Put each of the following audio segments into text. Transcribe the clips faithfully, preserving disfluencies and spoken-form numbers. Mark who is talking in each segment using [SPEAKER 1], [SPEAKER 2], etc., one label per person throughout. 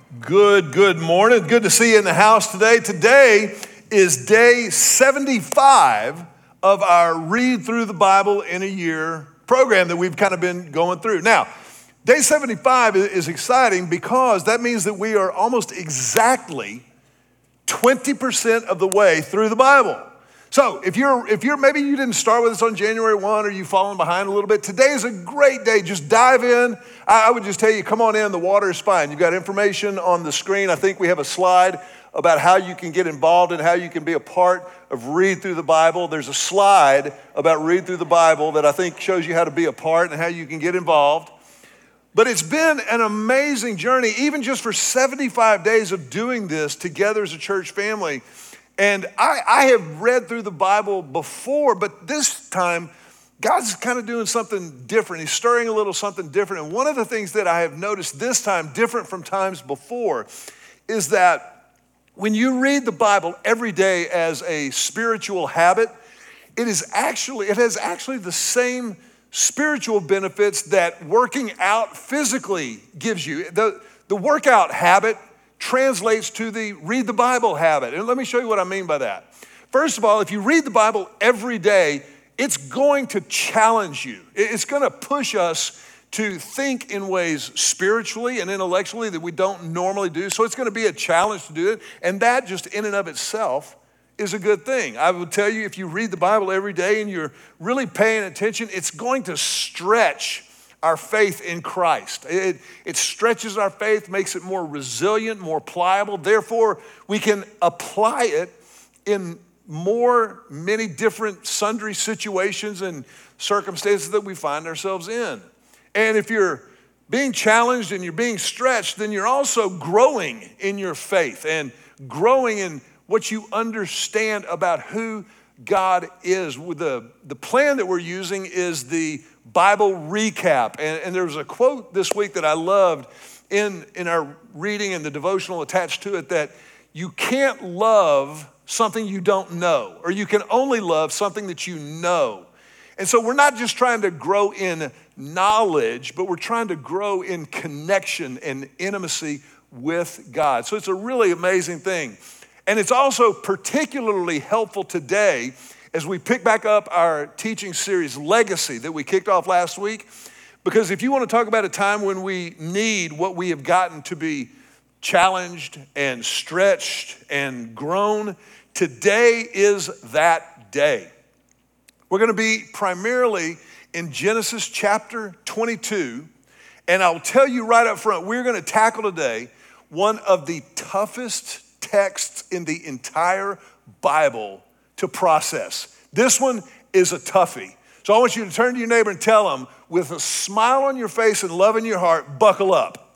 [SPEAKER 1] Good, good morning. Good to see you in the house today. Today is day seventy-five of our Read Through the Bible in a Year program that we've kind of been going through. Now, day seventy-five is exciting because that means that we are almost exactly twenty percent of the way through the Bible. So if you're, if you're, maybe you didn't start with us on January first or you've fallen behind a little bit, today is a great day. Just dive in. I, I would just tell you, come on in, the water is fine. You've got information on the screen. I think we have a slide about how you can get involved and how you can be a part of Read Through the Bible. There's a slide about Read Through the Bible that I think shows you how to be a part and how you can get involved. But it's been an amazing journey, even just for seventy-five days of doing this together as a church family. And I, I have read through the Bible before, but this time, God's kind of doing something different. He's stirring a little something different. And one of the things that I have noticed this time, different from times before, is that when you read the Bible every day as a spiritual habit, it is actually, it has actually the same spiritual benefits that working out physically gives you. The, the workout habit translates to the read the Bible habit. And let me show you what I mean by that. First of all, if you read the Bible every day, it's going to challenge you. It's going to push us to think in ways spiritually and intellectually that we don't normally do. So it's going to be a challenge to do it. And that just in and of itself is a good thing. I would tell you, if you read the Bible every day and you're really paying attention, it's going to stretch our faith in Christ. It, it stretches our faith, makes it more resilient, more pliable. Therefore, we can apply it in more, many different sundry situations and circumstances that we find ourselves in. And if you're being challenged and you're being stretched, then you're also growing in your faith and growing in what you understand about who God is. The, the plan that we're using is the Bible recap. And, and there was a quote this week that I loved in, in our reading and the devotional attached to it, that you can't love something you don't know, or you can only love something that you know. And so we're not just trying to grow in knowledge, but we're trying to grow in connection and intimacy with God. So it's a really amazing thing. And it's also particularly helpful today as we pick back up our teaching series, Legacy, that we kicked off last week. Because if you want to talk about a time when we need what we have gotten to be challenged and stretched and grown, today is that day. We're going to be primarily in Genesis chapter twenty-two. And I'll tell you right up front, we're going to tackle today one of the toughest texts in the entire Bible to process. This one is a toughie. So I want you to turn to your neighbor and tell them, with a smile on your face and love in your heart, buckle up.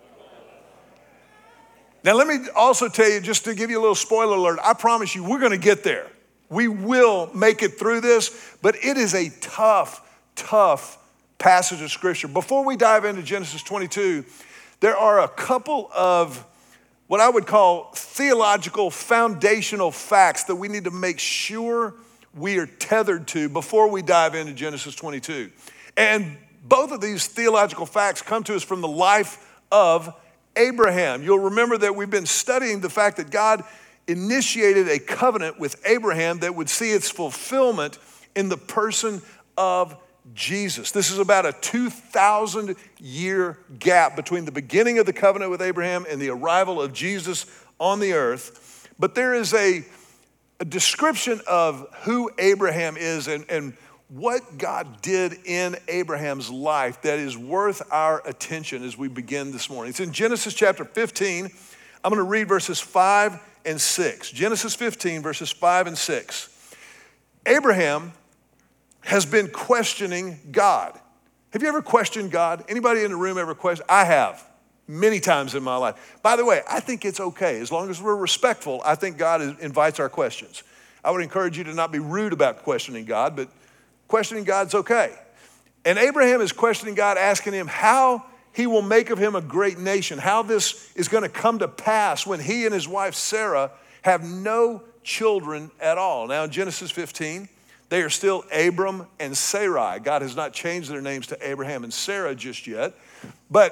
[SPEAKER 1] Now let me also tell you, just to give you a little spoiler alert, I promise you we're going to get there. We will make it through this, but it is a tough, tough passage of scripture. Before we dive into Genesis twenty-two, there are a couple of what I would call theological foundational facts that we need to make sure we are tethered to before we dive into Genesis twenty-two. And both of these theological facts come to us from the life of Abraham. You'll remember that we've been studying the fact that God initiated a covenant with Abraham that would see its fulfillment in the person of Jesus. This is about a two thousand year gap between the beginning of the covenant with Abraham and the arrival of Jesus on the earth. But there is a, a description of who Abraham is and, and what God did in Abraham's life that is worth our attention as we begin this morning. It's in Genesis chapter fifteen. I'm going to read verses five and six. Genesis fifteen, verses five and six. Abraham has been questioning God. Have you ever questioned God? Anybody in the room ever questioned? I have, many times in my life. By the way, I think it's okay. As long as we're respectful, I think God is, invites our questions. I would encourage you to not be rude about questioning God, but questioning God's okay. And Abraham is questioning God, asking him how he will make of him a great nation, how this is going to come to pass when he and his wife Sarah have no children at all. Now in Genesis fifteen, they are still Abram and Sarai. God has not changed their names to Abraham and Sarah just yet. But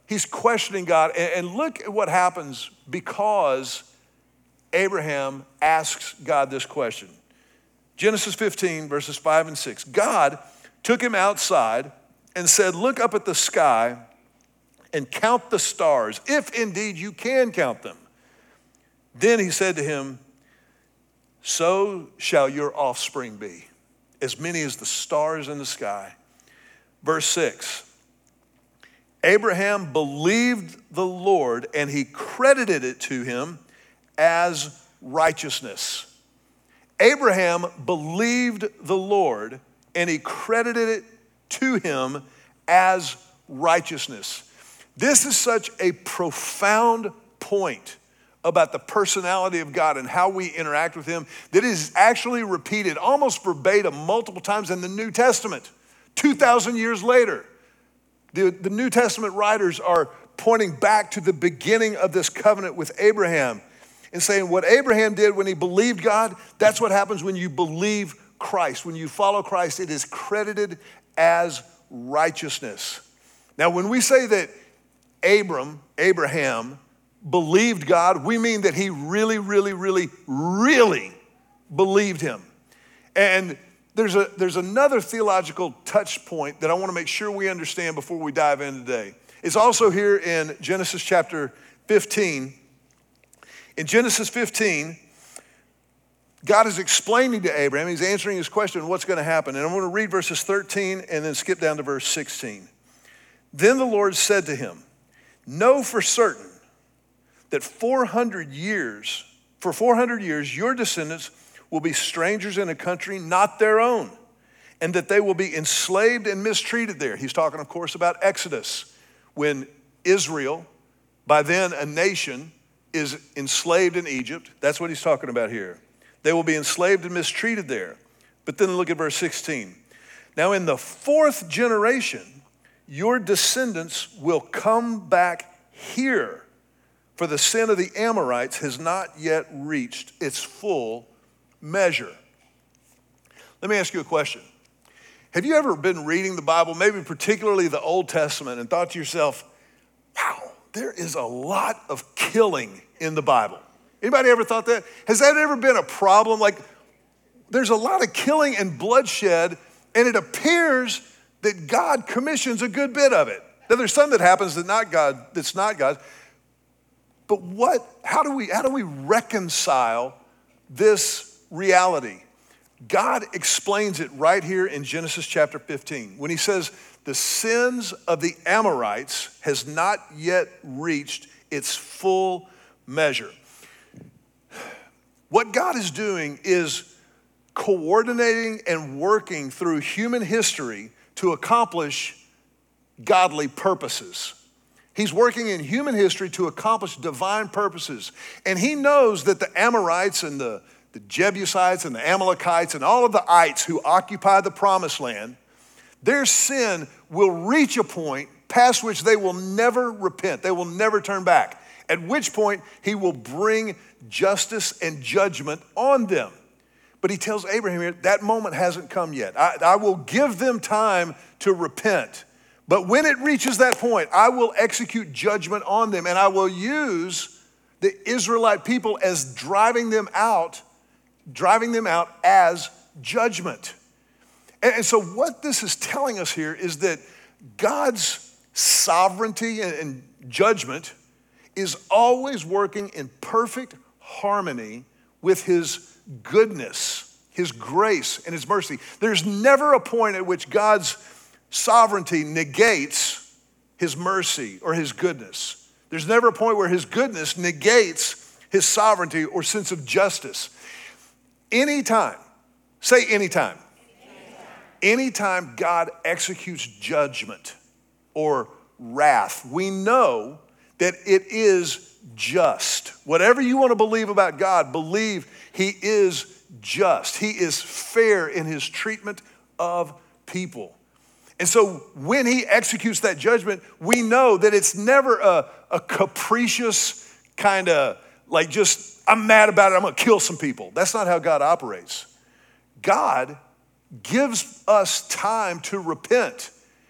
[SPEAKER 1] he's questioning God. And, and look at what happens because Abraham asks God this question. Genesis fifteen, verses five and six. God took him outside and said, look up at the sky and count the stars, if indeed you can count them. Then he said to him, so shall your offspring be, as many as the stars in the sky. Verse six, Abraham believed the Lord and he credited it to him as righteousness. Abraham believed the Lord and he credited it to him as righteousness. This is such a profound point about the personality of God and how we interact with him that is actually repeated almost verbatim multiple times in the New Testament. two thousand years later, the, the New Testament writers are pointing back to the beginning of this covenant with Abraham and saying what Abraham did when he believed God, that's what happens when you believe Christ. When you follow Christ, it is credited as righteousness. Now, when we say that Abram, Abraham, believed God, we mean that he really, really, really, really believed him. And there's a there's another theological touch point that I want to make sure we understand before we dive in today. It's also here in Genesis chapter fifteen. In Genesis fifteen, God is explaining to Abraham, he's answering his question, what's going to happen. And I'm going to read verses thirteen and then skip down to verse sixteen. Then the Lord said to him, know for certain that four hundred years, for four hundred years, your descendants will be strangers in a country not their own, and that they will be enslaved and mistreated there. He's talking, of course, about Exodus, when Israel, by then a nation, is enslaved in Egypt. That's what he's talking about here. They will be enslaved and mistreated there. But then look at verse sixteen. Now in the fourth generation, your descendants will come back here, for the sin of the Amorites has not yet reached its full measure. Let me ask you a question. Have you ever been reading the Bible, maybe particularly the Old Testament, and thought to yourself, wow, there is a lot of killing in the Bible? Anybody ever thought that? Has that ever been a problem? Like, there's a lot of killing and bloodshed, and it appears that God commissions a good bit of it. Now, there's some that happens that not God, that's not God. But what, how do we, how do we reconcile this reality? God explains it right here in Genesis chapter fifteen when he says, the sins of the Amorites has not yet reached its full measure. What God is doing is coordinating and working through human history to accomplish godly purposes. He's working in human history to accomplish divine purposes. And he knows that the Amorites and the, the Jebusites and the Amalekites and all of the ites who occupy the promised land, their sin will reach a point past which they will never repent. They will never turn back. At which point he will bring justice and judgment on them. But he tells Abraham here, that moment hasn't come yet. I, I will give them time to repent. But when it reaches that point, I will execute judgment on them, and I will use the Israelite people as driving them out, driving them out as judgment. And, and so what this is telling us here is that God's sovereignty and, and judgment is always working in perfect harmony with his goodness, his grace, and his mercy. There's never a point at which God's sovereignty negates his mercy or his goodness. There's never a point where his goodness negates his sovereignty or sense of justice. Anytime, say anytime. Anytime, anytime God executes judgment or wrath, we know that it is just. Whatever you want to believe about God, believe he is just. He is fair in his treatment of people. And so when he executes that judgment, we know that it's never a, a capricious kind of like just, I'm mad about it, I'm gonna kill some people. That's not how God operates. God gives us time to repent,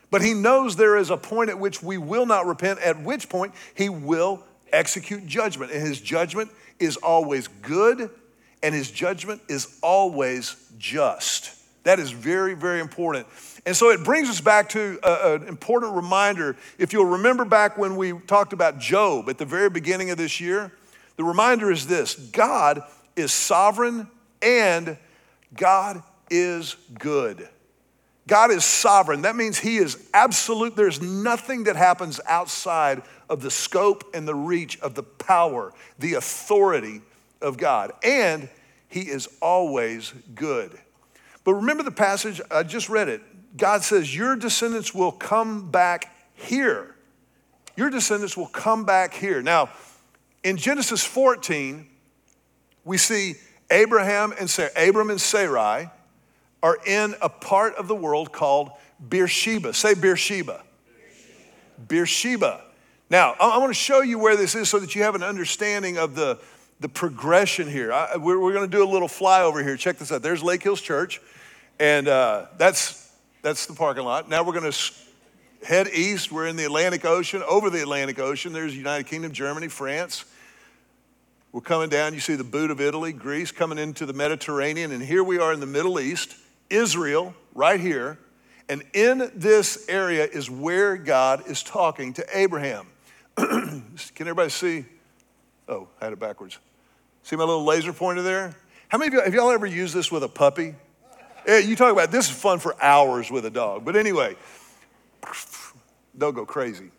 [SPEAKER 1] But he knows there is a point at which we will not repent, at which point he will execute judgment. And his judgment is always good, and his judgment is always just. That is very, very important. And so it brings us back to a, an important reminder. If you'll remember back when we talked about Job at the very beginning of this year, the reminder is this: God is sovereign and God is good. God is sovereign. That means he is absolute. There's nothing that happens outside of the scope and the reach of the power, the authority of God. And he is always good. But remember the passage, I just read it. God says, your descendants will come back here. Your descendants will come back here. Now, in Genesis fourteen, we see Abraham and Sarah, Abram and Sarai are in a part of the world called Beersheba. Say Beersheba. Beersheba. Beersheba. Now, I, I want to show you where this is so that you have an understanding of the, the progression here. I, we're we're going to do a little flyover here. Check this out. There's Lake Hills Church, and uh, that's, that's the parking lot. Now we're going to head east. We're in the Atlantic Ocean. Over the Atlantic Ocean, there's United Kingdom, Germany, France. We're coming down. You see the boot of Italy, Greece, coming into the Mediterranean. And here we are in the Middle East, Israel, right here. And in this area is where God is talking to Abraham. Can everybody see? Oh, I had it backwards. See my little laser pointer there? How many of y'all, have y'all ever used this with a puppy? Yeah, you talk about, this is fun for hours with a dog. But anyway, don't go crazy.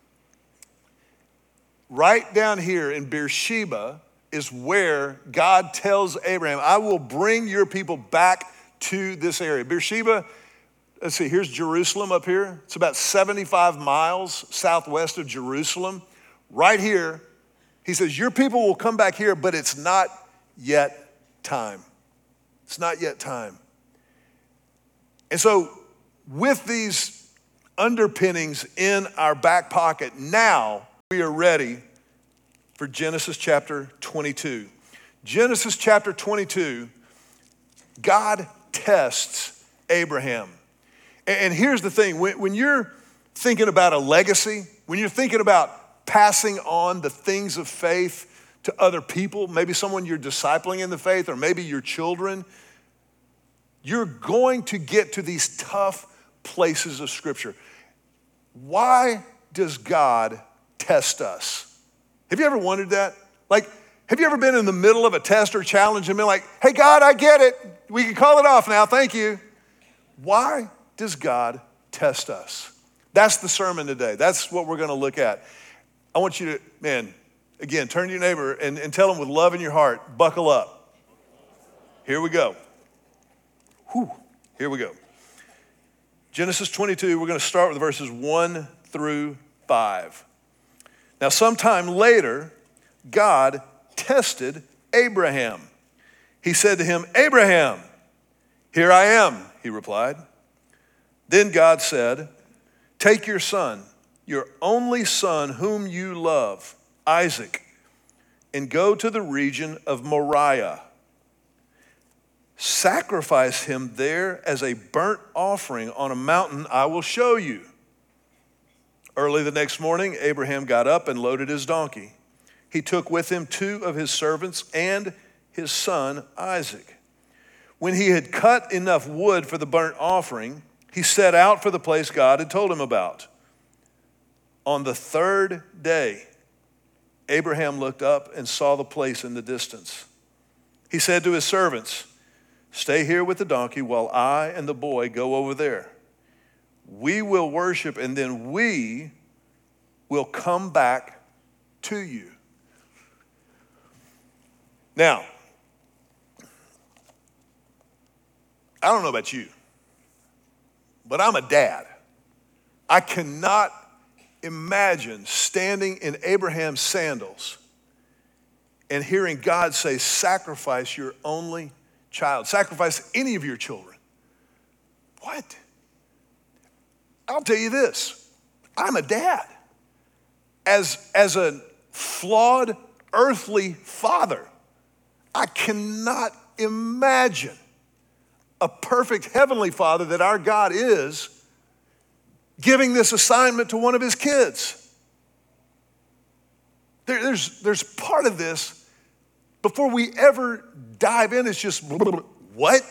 [SPEAKER 1] Right down here in Beersheba is where God tells Abraham, I will bring your people back to this area. Beersheba, let's see, here's Jerusalem up here. It's about seventy-five miles southwest of Jerusalem. Right here, he says, your people will come back here, but it's not yet time. It's not yet time. And so with these underpinnings in our back pocket, now we are ready for Genesis chapter twenty-two. Genesis chapter twenty-two, God tests Abraham. And here's the thing, when you're thinking about a legacy, when you're thinking about passing on the things of faith to other people, maybe someone you're discipling in the faith, or maybe your children, you're going to get to these tough places of Scripture. Why does God test us? Have you ever wondered that? Like, have you ever been in the middle of a test or challenge and been like, hey, God, I get it. We can call it off now. Thank you. Why does God test us? That's the sermon today. That's what we're going to look at. I want you to, man, again, turn to your neighbor and, and tell them with love in your heart, buckle up. Here we go. Whew. Here we go. Genesis twenty-two, we're going to start with verses one through five. Now, sometime later, God tested Abraham. He said to him, Abraham, here I am, he replied. Then God said, take your son, your only son whom you love, Isaac, and go to the region of Moriah. Sacrifice him there as a burnt offering on a mountain I will show you. Early the next morning, Abraham got up and loaded his donkey. He took with him two of his servants and his son Isaac. When he had cut enough wood for the burnt offering, he set out for the place God had told him about. On the third day, Abraham looked up and saw the place in the distance. He said to his servants, stay here with the donkey while I and the boy go over there. We will worship, and then we will come back to you. Now, I don't know about you, but I'm a dad. I cannot imagine standing in Abraham's sandals and hearing God say, sacrifice your only child. Sacrifice any of your children. What? I'll tell you this. I'm a dad. As, as a flawed earthly father, I cannot imagine a perfect heavenly father that our God is giving this assignment to one of his kids. There, there's, there's part of this, before we ever dive in, it's just, what?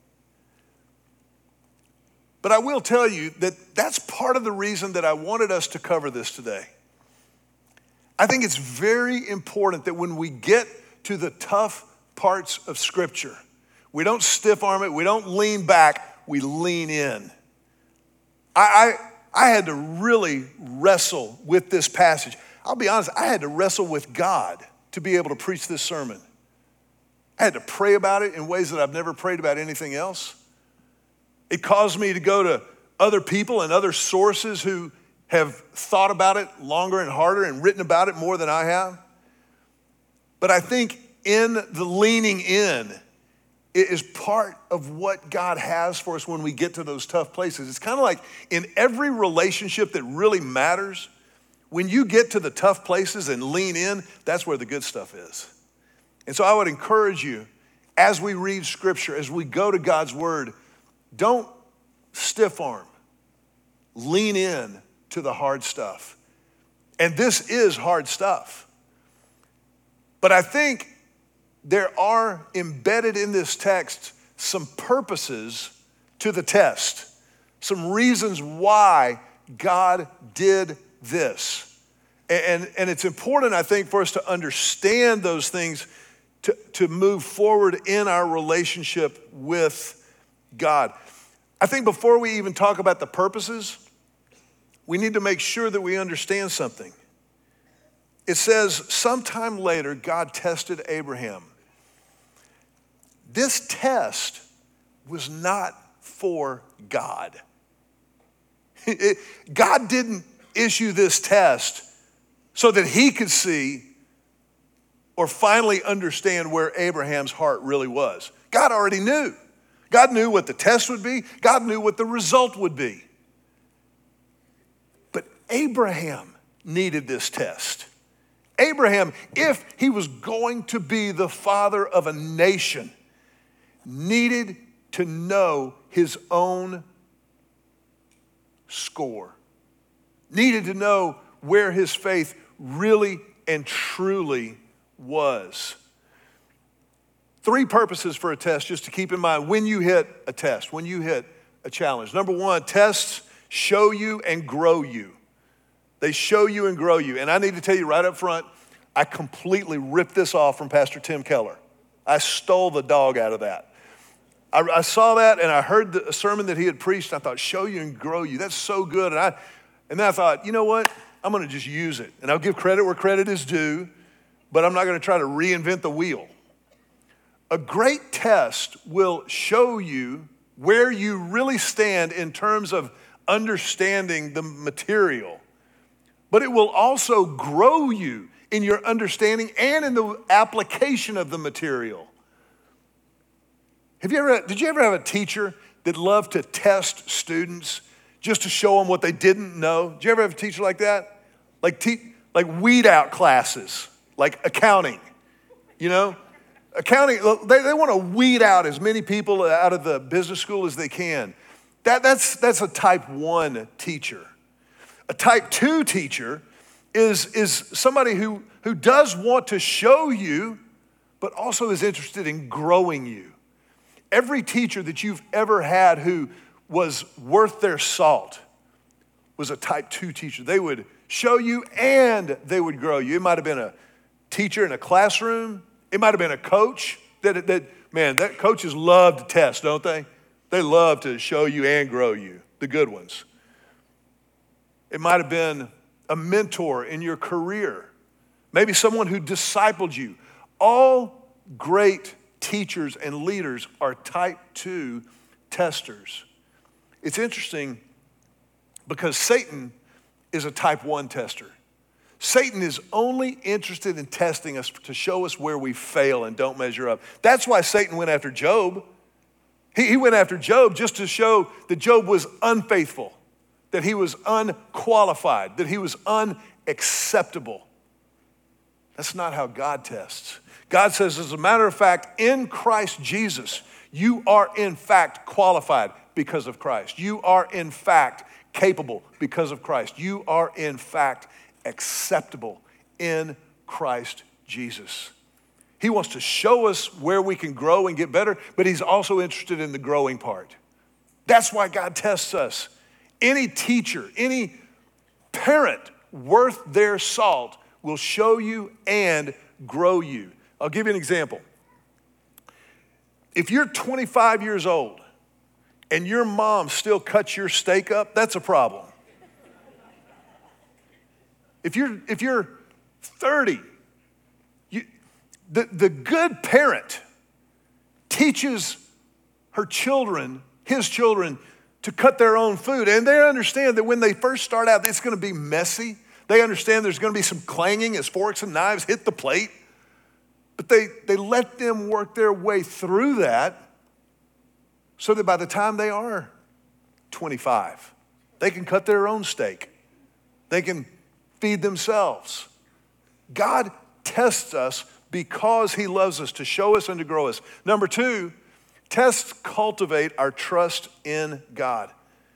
[SPEAKER 1] But I will tell you that that's part of the reason that I wanted us to cover this today. I think it's very important that when we get to the tough parts of Scripture, we don't stiff arm it, we don't lean back, we lean in. I, I, I had to really wrestle with this passage. I'll be honest, I had to wrestle with God to be able to preach this sermon. I had to pray about it in ways that I've never prayed about anything else. It caused me to go to other people and other sources who have thought about it longer and harder and written about it more than I have. But I think in the leaning in, it is part of what God has for us when we get to those tough places. It's kind of like in every relationship that really matters, when you get to the tough places and lean in, that's where the good stuff is. And so I would encourage you, as we read Scripture, as we go to God's Word, don't stiff arm. Lean in to the hard stuff. And this is hard stuff. But I think there are embedded in this text some purposes to the test, some reasons why God did this. And, and it's important, I think, for us to understand those things to, to move forward in our relationship with God. I think before we even talk about the purposes, we need to make sure that we understand something. It says, sometime later, God tested Abraham. This test was not for God. It, God didn't issue this test so that he could see or finally understand where Abraham's heart really was. God already knew. God knew what the test would be. God knew what the result would be. But Abraham needed this test. Abraham, if he was going to be the father of a nation, needed to know his own score. Needed to know where his faith really and truly was. Three purposes for a test, just to keep in mind when you hit a test, when you hit a challenge. Number one, tests show you and grow you. They show you and grow you. And I need to tell you right up front, I completely ripped this off from Pastor Tim Keller. I stole the dog out of that. I, I saw that and I heard the sermon that he had preached. And I thought, show you and grow you. That's so good. And I, and then I thought, you know what? I'm going to just use it. And I'll give credit where credit is due, but I'm not going to try to reinvent the wheel. A great test will show you where you really stand in terms of understanding the material, but it will also grow you in your understanding and in the application of the material. Have you ever, did you ever have a teacher that loved to test students just to show them what they didn't know? Did you ever have a teacher like that? Like, te- like weed out classes, like accounting, you know? Accounting, they, they want to weed out as many people out of the business school as they can. That, that's, that's a type one teacher. A type two teacher is, is somebody who, who does want to show you, but also is interested in growing you. Every teacher that you've ever had who was worth their salt was a type two teacher. They would show you and they would grow you. It might have been a teacher in a classroom. It might have been a coach that, that, man, that coaches love to test, don't they? They love to show you and grow you, the good ones. It might have been a mentor in your career, maybe someone who discipled you. All great teachers and leaders are type two testers. It's interesting because Satan is a type one tester. Satan is only interested in testing us to show us where we fail and don't measure up. That's why Satan went after Job. He, he went after Job just to show that Job was unfaithful, that he was unqualified, that he was unacceptable. That's not how God tests. God says, as a matter of fact, in Christ Jesus, you are in fact qualified because of Christ. You are in fact capable because of Christ. You are, in fact, acceptable in Christ Jesus. He wants to show us where we can grow and get better, but he's also interested in the growing part. That's why God tests us. Any teacher, any parent worth their salt will show you and grow you. I'll give you an example. If you're twenty-five years old and your mom still cuts your steak up, that's a problem. If you're, if you're thirty, you, the, the good parent teaches her children, his children, to cut their own food. And they understand that when they first start out, it's gonna be messy. They understand there's gonna be some clanging as forks and knives hit the plate. But they, they let them work their way through that so that by the time they are twenty-five, they can cut their own steak. They can feed themselves. God tests us because he loves us, to show us and to grow us. Number two, tests cultivate our trust in God.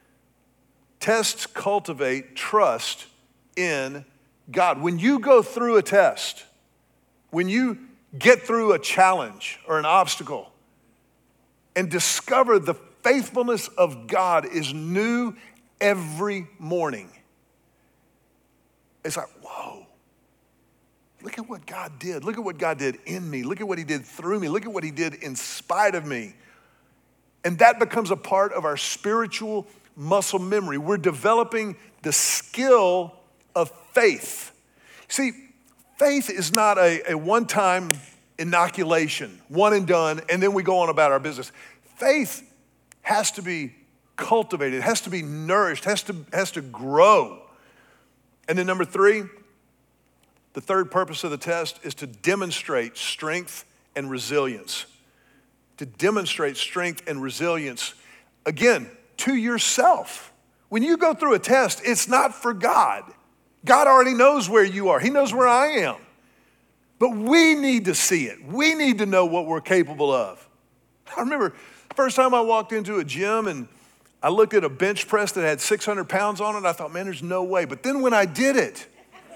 [SPEAKER 1] Tests cultivate trust in God. When you go through a test, when you get through a challenge or an obstacle and discover the faithfulness of God is new every morning, it's like, whoa, look at what God did. Look at what God did in me. Look at what he did through me. Look at what he did in spite of me. And that becomes a part of our spiritual muscle memory. We're developing the skill of faith. See, faith is not a, a one-time inoculation, one and done, and then we go on about our business. Faith has to be cultivated, has to be nourished, has to, has to grow. And then number three, the third purpose of the test is to demonstrate strength and resilience. To demonstrate strength and resilience, again, to yourself. When you go through a test, it's not for God. God already knows where you are. He knows where I am. But we need to see it. We need to know what we're capable of. I remember the first time I walked into a gym and I looked at a bench press that had six hundred pounds on it. I thought, man, there's no way. But then when I did it,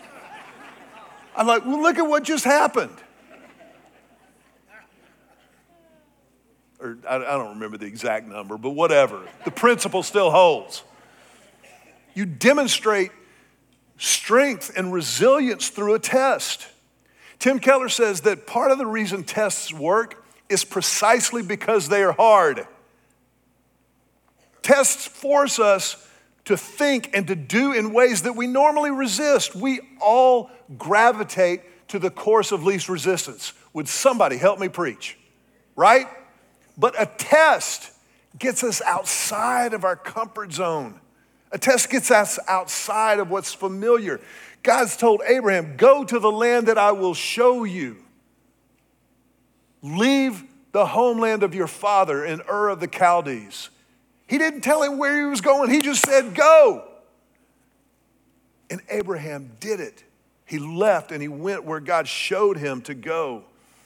[SPEAKER 1] I'm like, well, look at what just happened. Or I, I don't remember the exact number, but whatever. The principle still holds. You demonstrate strength and resilience through a test. Tim Keller says that part of the reason tests work is precisely because they are hard. Tests force us to think and to do in ways that we normally resist. We all gravitate to the course of least resistance. Would somebody help me preach? Right? But a test gets us outside of our comfort zone. A test gets us outside of what's familiar. God's told Abraham, go to the land that I will show you. Leave the homeland of your father in Ur of the Chaldees. He didn't tell him where he was going. He just said, go. And Abraham did it. He left and he went where God showed him to go.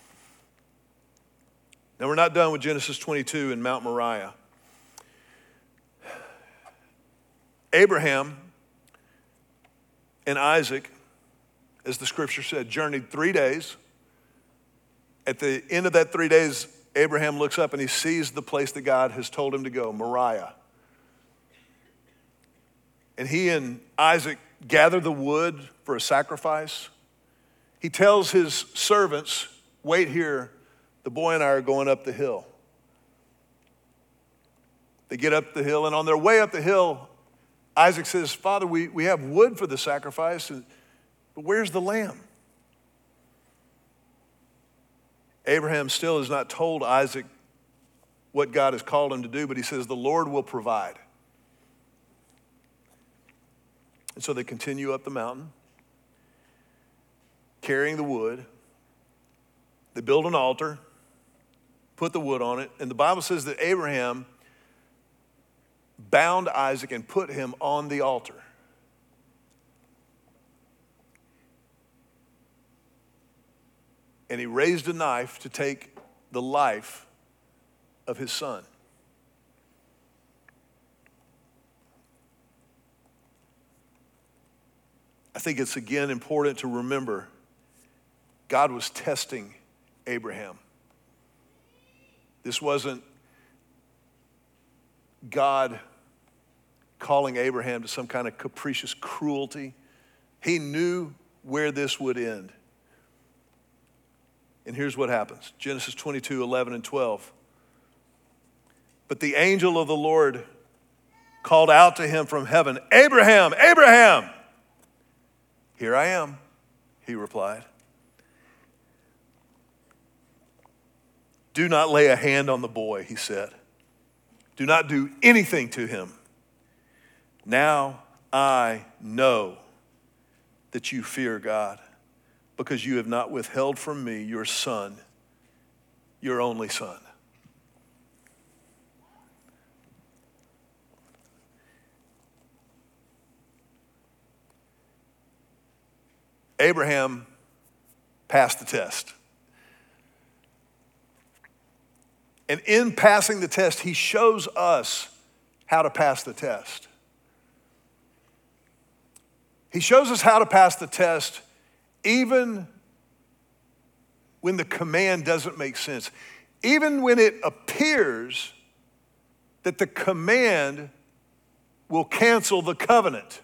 [SPEAKER 1] Now, we're not done with Genesis twenty-two and Mount Moriah. Abraham and Isaac, as the scripture said, journeyed three days. At the end of that three days, Abraham looks up and he sees the place that God has told him to go, Moriah. And he and Isaac gather the wood for a sacrifice. He tells his servants, wait here, the boy and I are going up the hill. They get up the hill, and on their way up the hill, Isaac says, Father, we, we have wood for the sacrifice, but where's the lamb? Abraham still has not told Isaac what God has called him to do, but he says, the Lord will provide. And so they continue up the mountain, carrying the wood. They build an altar, put the wood on it, and the Bible says that Abraham bound Isaac and put him on the altar. And he raised a knife to take the life of his son. think it's again important to remember God was testing Abraham. This wasn't God calling Abraham to some kind of capricious cruelty. He knew where this would end. And here's what happens. Genesis twenty-two, eleven and twelve. But the angel of the Lord called out to him from heaven, Abraham, Abraham. Here I am, he replied. Do not lay a hand on the boy, he said. Do not do anything to him. Now I know that you fear God, because you have not withheld from me your son, your only son. Abraham passed the test. And in passing the test, he shows us how to pass the test. He shows us how to pass the test even when the command doesn't make sense. Even when it appears that the command will cancel the covenant.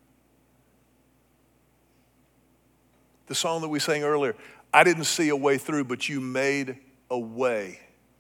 [SPEAKER 1] The song that we sang earlier, I didn't see a way through, but you made a way.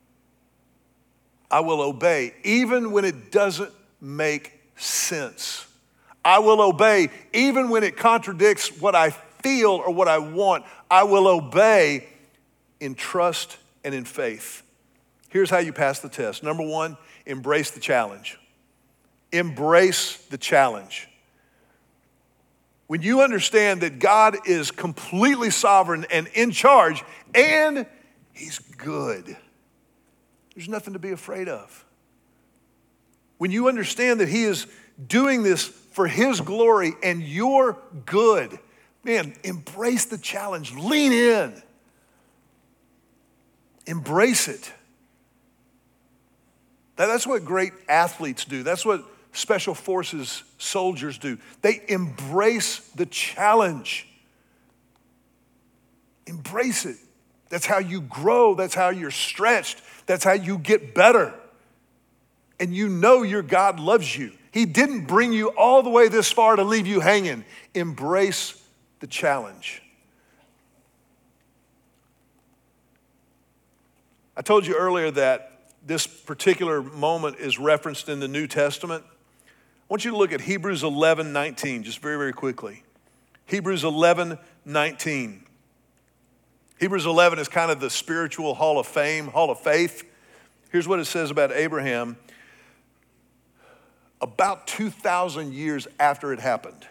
[SPEAKER 1] I will obey, even when it doesn't make sense. I will obey, even when it contradicts what I feel or what I want. I will obey in trust and in faith. Here's how you pass the test. Number one, embrace the challenge. Embrace the challenge. When you understand that God is completely sovereign and in charge, and he's good, there's nothing to be afraid of. When you understand that he is doing this for his glory and your good, man, embrace the challenge. Lean in. Embrace it. That's what great athletes do. That's what special forces soldiers do. They embrace the challenge. Embrace it. That's how you grow. That's how you're stretched. That's how you get better. And you know your God loves you. He didn't bring you all the way this far to leave you hanging. Embrace the challenge. I told you earlier that this particular moment is referenced in the New Testament. I want you to look at Hebrews eleven nineteen, just very, very quickly. Hebrews eleven nineteen. Hebrews eleven is kind of the spiritual hall of fame, hall of faith. Here's what it says about Abraham. About two thousand years after it happened,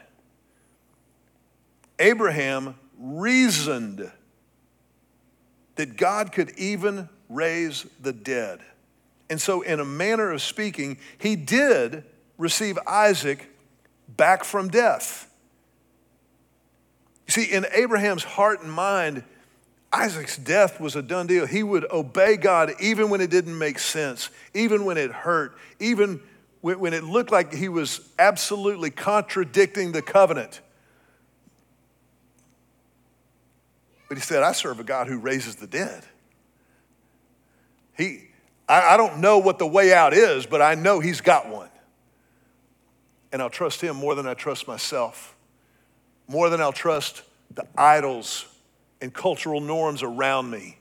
[SPEAKER 1] Abraham reasoned that God could even raise the dead. And so in a manner of speaking, he did receive Isaac back from death. You see, in Abraham's heart and mind, Isaac's death was a done deal. He would obey God even when it didn't make sense, even when it hurt, even when it looked like he was absolutely contradicting the covenant. But he said, I serve a God who raises the dead. He, I, I don't know what the way out is, but I know he's got one. And I'll trust him more than I trust myself, more than I'll trust the idols and cultural norms around me.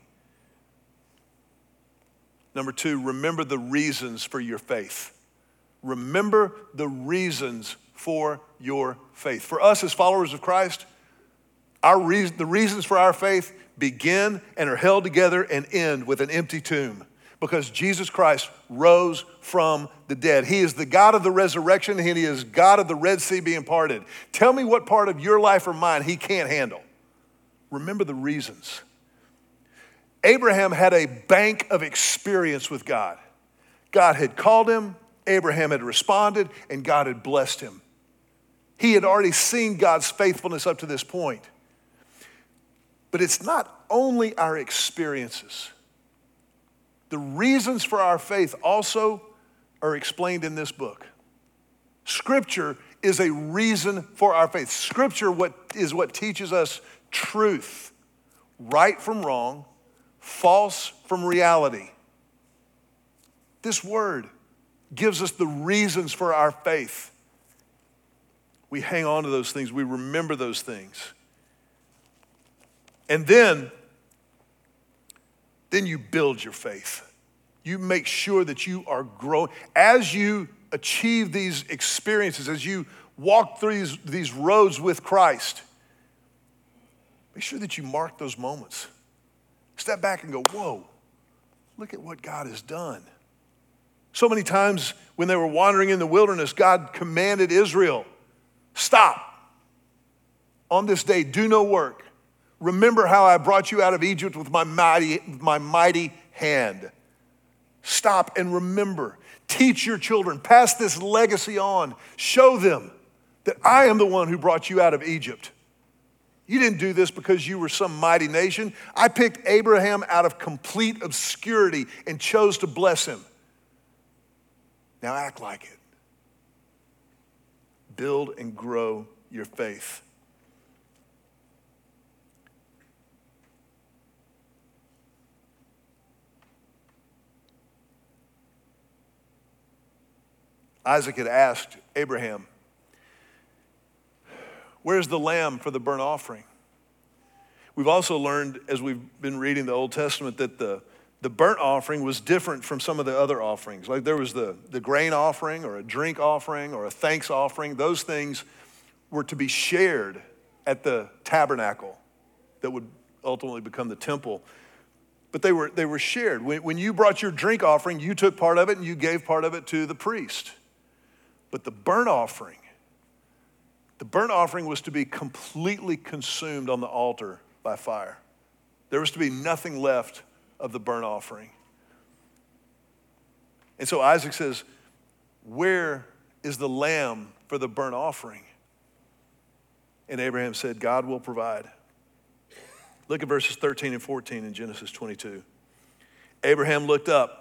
[SPEAKER 1] Number two, remember the reasons for your faith. Remember the reasons for your faith. For us as followers of Christ, our reason, the reasons for our faith begin and are held together and end with an empty tomb, because Jesus Christ rose from the dead. He is the God of the resurrection, and he is God of the Red Sea being parted. Tell me what part of your life or mine he can't handle. Remember the reasons. Abraham had a bank of experience with God. God had called him, Abraham had responded, and God had blessed him. He had already seen God's faithfulness up to this point. But it's not only our experiences. The reasons for our faith also are explained in this book. Scripture is a reason for our faith. Scripture what, is what teaches us truth, right from wrong, false from reality. This word gives us the reasons for our faith. We hang on to those things. We remember those things. And then, then you build your faith. You make sure that you are growing. As you achieve these experiences, as you walk through these, these roads with Christ, make sure that you mark those moments. Step back and go, whoa, look at what God has done. So many times when they were wandering in the wilderness, God commanded Israel, stop. On this day, do no work. Remember how I brought you out of Egypt with my mighty, my mighty hand. Stop and remember. Teach your children. Pass this legacy on. Show them that I am the one who brought you out of Egypt. You didn't do this because you were some mighty nation. I picked Abraham out of complete obscurity and chose to bless him. Now act like it. Build and grow your faith. Isaac had asked Abraham, where's the lamb for the burnt offering? We've also learned, as we've been reading the Old Testament, that the, the burnt offering was different from some of the other offerings. Like there was the, the grain offering or a drink offering or a thanks offering. Those things were to be shared at the tabernacle that would ultimately become the temple. But they were, they were shared. When, when you brought your drink offering, you took part of it and you gave part of it to the priest. But the burnt offering, the burnt offering was to be completely consumed on the altar by fire. There was to be nothing left of the burnt offering. And so Isaac says, where is the lamb for the burnt offering? And Abraham said, God will provide. Look at verses thirteen and fourteen in Genesis twenty-two. Abraham looked up,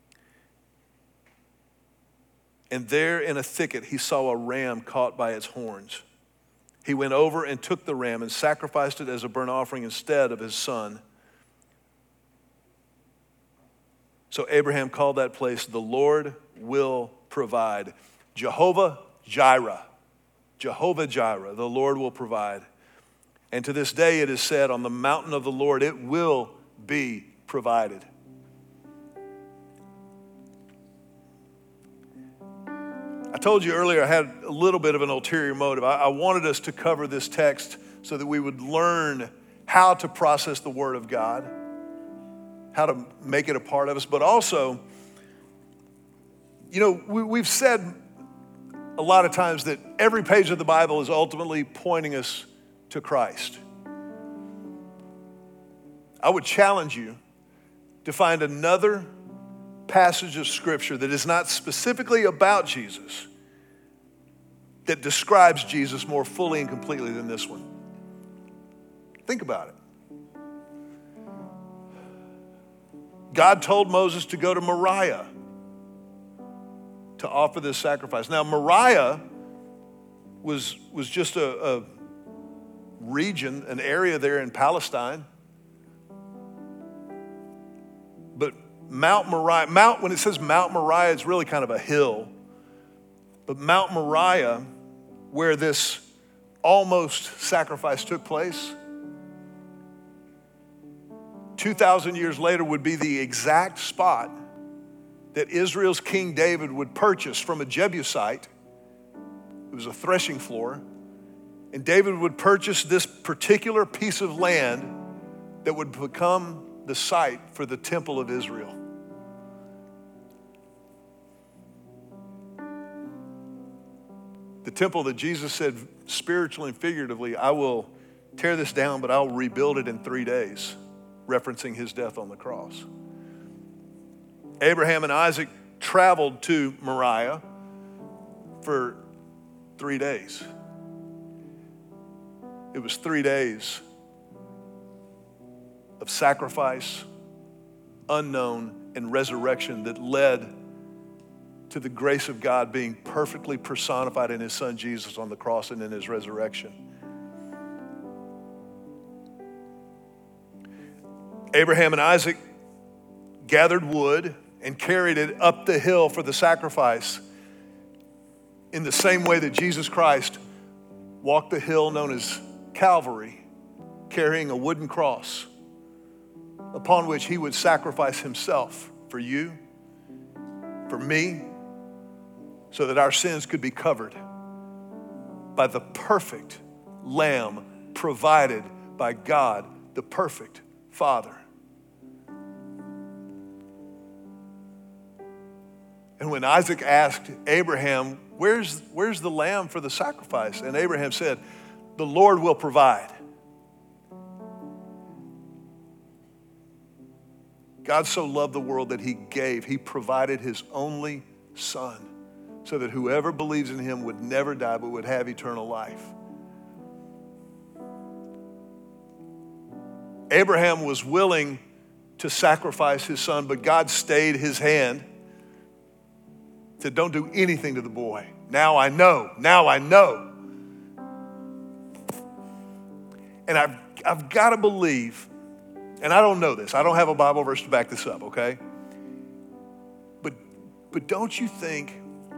[SPEAKER 1] and there in a thicket he saw a ram caught by its horns. He went over and took the ram and sacrificed it as a burnt offering instead of his son. So Abraham called that place, the Lord will provide. Jehovah Jireh. Jehovah Jireh, the Lord will provide. And to this day it is said, on the mountain of the Lord it will be provided. I told you earlier I had a little bit of an ulterior motive. I, I wanted us to cover this text so that we would learn how to process the Word of God, how to make it a part of us, but also, you know, we, we've said a lot of times that every page of the Bible is ultimately pointing us to Christ. I would challenge you to find another passage of Scripture that is not specifically about Jesus, that describes Jesus more fully and completely than this one. Think about it. God told Moses to go to Moriah to offer this sacrifice. Now, Moriah was, was just a, a region, an area there in Palestine. But Mount Moriah, Mount, when it says Mount Moriah, it's really kind of a hill. But Mount Moriah, where this almost sacrifice took place, two thousand years later would be the exact spot that Israel's King David would purchase from a Jebusite. It was a threshing floor. And David would purchase this particular piece of land that would become the site for the temple of Israel. The temple that Jesus said spiritually and figuratively, I will tear this down, but I'll rebuild it in three days, referencing his death on the cross. Abraham and Isaac traveled to Moriah for three days. It was three days of sacrifice, unknown, and resurrection that led to the grace of God being perfectly personified in his son Jesus on the cross and in his resurrection. Abraham and Isaac gathered wood and carried it up the hill for the sacrifice in the same way that Jesus Christ walked the hill known as Calvary, carrying a wooden cross upon which he would sacrifice himself for you, for me, so that our sins could be covered by the perfect Lamb provided by God, the perfect Father. And when Isaac asked Abraham, where's, where's the lamb for the sacrifice? And Abraham said, the Lord will provide. God so loved the world that he gave, he provided his only son so that whoever believes in him would never die but would have eternal life. Abraham was willing to sacrifice his son, but God stayed his hand, said, don't do anything to the boy. Now I know, now I know. And I've, I've got to believe, and I don't know this, I don't have a Bible verse to back this up, okay? But, but don't you think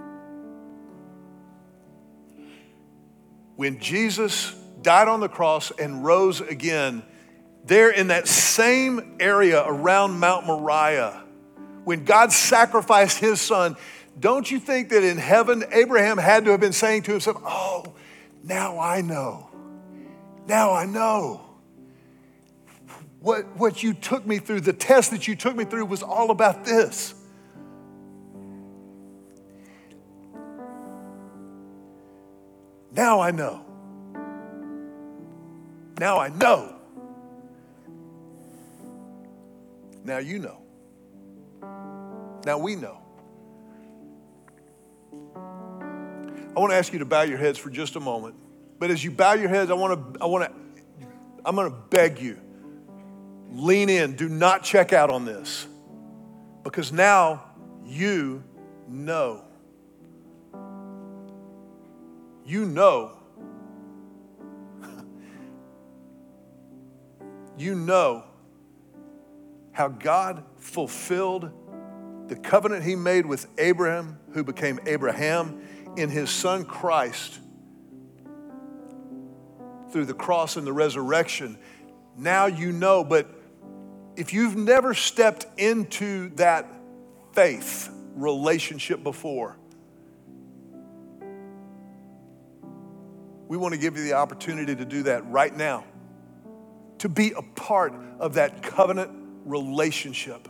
[SPEAKER 1] when Jesus died on the cross and rose again, there in that same area around Mount Moriah, when God sacrificed his son, don't you think that in heaven, Abraham had to have been saying to himself, oh, now I know. Now I know. What, what you took me through, the test that you took me through was all about this. Now I know. Now I know. Now you know. Now we know. I want to ask you to bow your heads for just a moment. But as you bow your heads, I want to, I want to, I'm going to beg you, lean in. Do not check out on this. Because now you know. You know. You know how God fulfilled the covenant he made with Abraham, who became Abraham, in his son Christ through the cross and the resurrection. Now you know, but if you've never stepped into that faith relationship before, we want to give you the opportunity to do that right now, to be a part of that covenant relationship.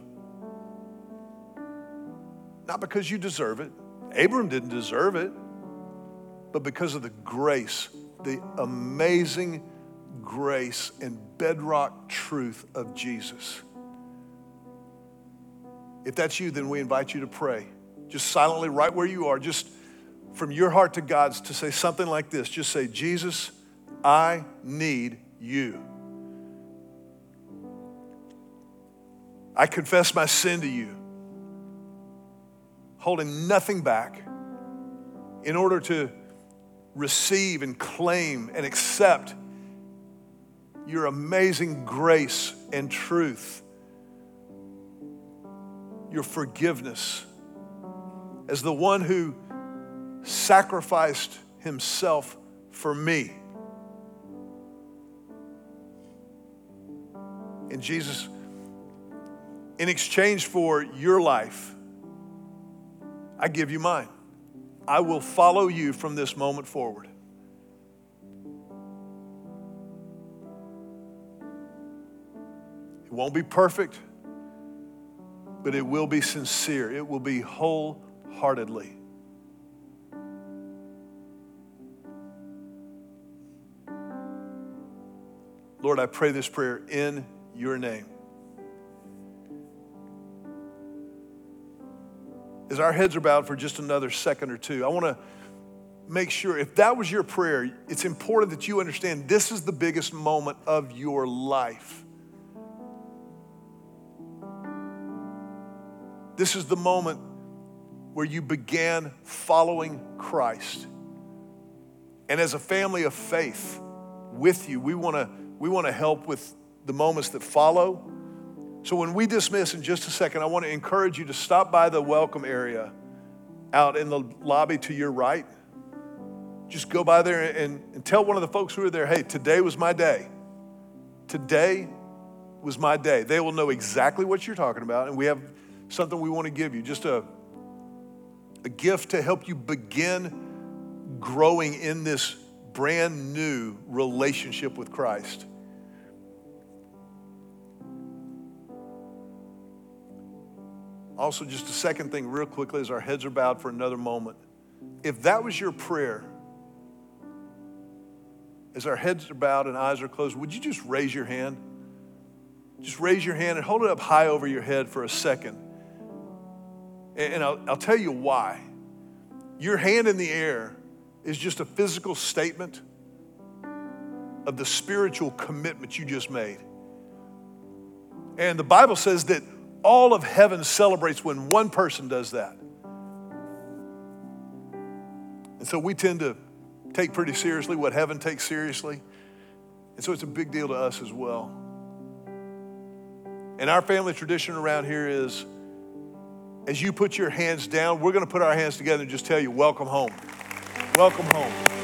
[SPEAKER 1] Not because you deserve it. Abram didn't deserve it, but because of the grace, the amazing grace and bedrock truth of Jesus. If that's you, then we invite you to pray. Just silently, right where you are, just from your heart to God's, to say something like this. Just say, Jesus, I need you. I confess my sin to you, holding nothing back in order to receive and claim and accept your amazing grace and truth, your forgiveness, as the one who sacrificed himself for me. And Jesus, in exchange for your life, I give you mine. I will follow you from this moment forward. It won't be perfect, but it will be sincere. It will be wholeheartedly. Lord, I pray this prayer in your name. As our heads are bowed for just another second or two, I want to make sure, if that was your prayer, it's important that you understand this is the biggest moment of your life. This is the moment where you began following Christ. And as a family of faith with you, we want to we want to help with the moments that follow. So when we dismiss in just a second, I want to encourage you to stop by the welcome area out in the lobby to your right. Just go by there and, and tell one of the folks who are there, hey, today was my day. Today was my day. They will know exactly what you're talking about, and we have something we want to give you, just a, a gift to help you begin growing in this brand new relationship with Christ. Also, just a second thing real quickly as our heads are bowed for another moment. If that was your prayer, as our heads are bowed and eyes are closed, would you just raise your hand? Just raise your hand and hold it up high over your head for a second. And I'll, I'll tell you why. Your hand in the air is just a physical statement of the spiritual commitment you just made. And the Bible says that all of heaven celebrates when one person does that. And so we tend to take pretty seriously what heaven takes seriously. And so it's a big deal to us as well. And our family tradition around here is, as you put your hands down, we're going to put our hands together and just tell you, welcome home. Welcome home.